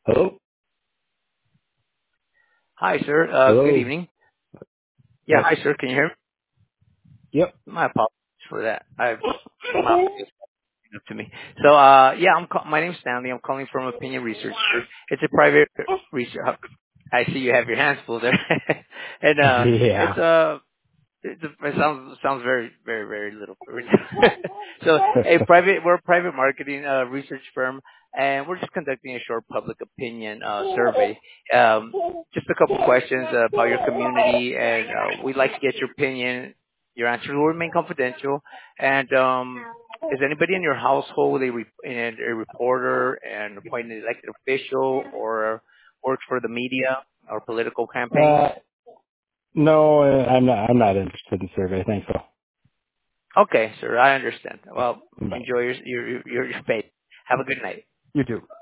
Hello? Hi, sir. Good Hello? evening. Yeah, Yes. hi, sir. Can you hear me? Yep. My apologies for that. My up to me. So, yeah, my name's Stanley. I'm calling from Opinion Research. It's a private research. I see you have your hands full there, and Yeah. it's it sounds very little. So, we're a private marketing research firm, and we're just conducting a short public opinion survey. Just a couple questions about your community, and we'd like to get your opinion. Your answers will remain confidential. And is anybody in your household a reporter, an appointed elected official, or works for the media or political campaigns? Uh, no, I'm not interested in survey. Thanks, though. Okay, sir, I understand. Well, Bye. enjoy your space. Have a good night. You too.